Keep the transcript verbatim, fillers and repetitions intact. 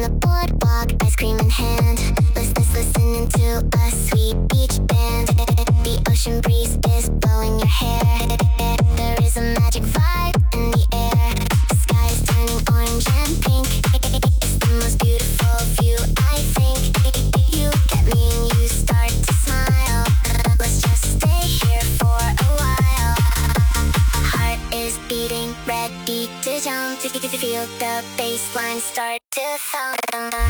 the boardwalk, ice cream in hand. Listless listening to a sweet beach band. The ocean breeze is blowing your hair. There is a magic vibe in the air. The sky is turning orange and pink. It's the most beautiful view, I think. You get me and you start to smile. Let's just stay here for a while. Heart is beating, ready to jump. Feel the bass line start to thump.